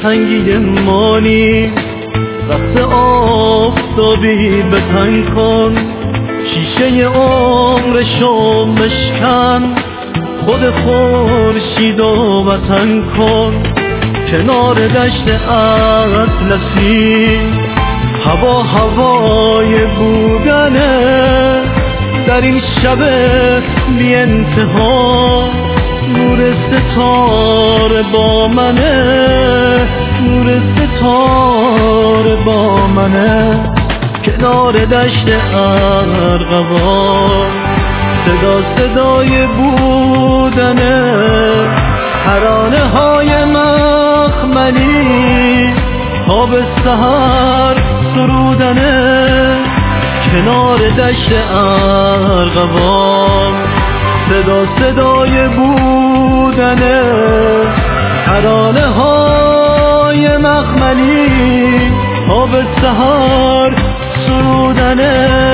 تنگی مانی، وقت آفتابی به تنگ کن، شیشه عمرشو مشکن، خود خورشید و وطن کن. کنار دشت اطلسی هوا هوای بودنه، در این شب بی انتها نور ستاره با منه، نور ستاره با منه. کنار دشت ارغوان صدا صدای بودنه، ترانه های مخملی تا به سحر سرودنه. کنار دشت ارغوان صدا صدای بودنه، ترانه های مخملی تا به سحر سرودنه.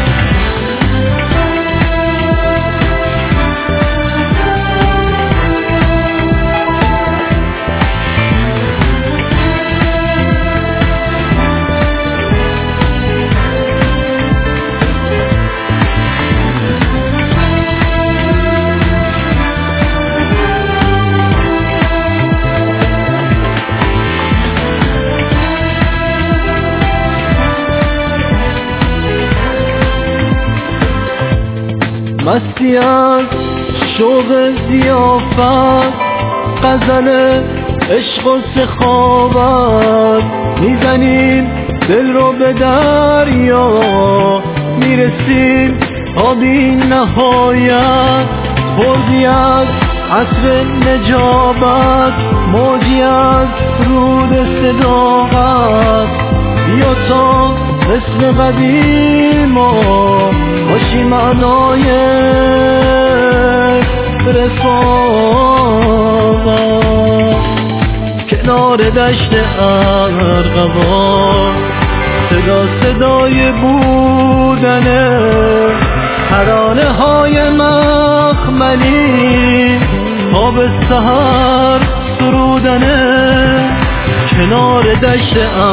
مستی از شوق ضیافت، غزل عشق و سخاوت، میزنیم دل رو به دریا، میرسیم تا بی نهایت. بردی از عطر نجابت، موجی از رود صداقت، بیا تا مثل قدیم و باشی معنای رفاقت. کنار دشت ارغوان صدا صدای بودنه، ترانه های مخملی تا به سحر سرودنه. کنار دشت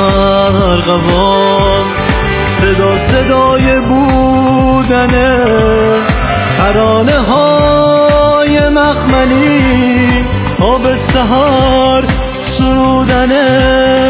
ارغوان صدا صدای بودنه، ترانه های مخملی تا به سحر سرودنه.